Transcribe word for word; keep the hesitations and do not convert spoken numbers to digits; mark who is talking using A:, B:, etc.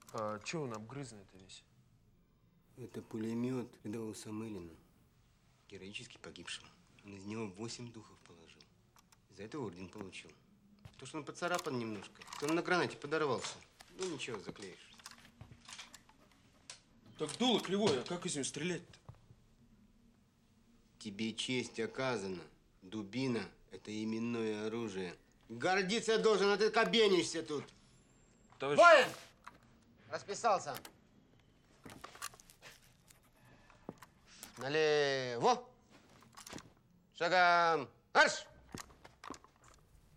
A: А чего он обгрызанный-то весь?
B: Это пулемет рядового Самылина, героически погибшего. Он из него восемь духов положил. За это орден получил. То, что он поцарапан немножко, то он на гранате подорвался. Ну ничего, заклеишь.
A: Так дуло кривое, а как из него стрелять-то?
B: Тебе честь оказана. Дубина – это именное оружие. Гордиться должен, а ты кабенишься тут.
A: Товарищ...
B: Воин! Расписался. Налево. Шагом. Марш!